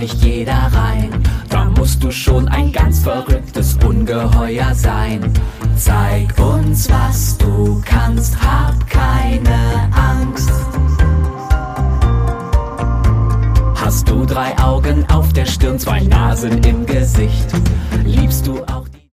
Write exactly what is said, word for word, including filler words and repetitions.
nicht jeder rein. Da musst du schon ein ganz verrücktes Ungeheuer sein. Zeig uns, was du kannst, hab keine Angst. Hast du drei Augen auf der Stirn, zwei Nasen im Gesicht? Liebst du auch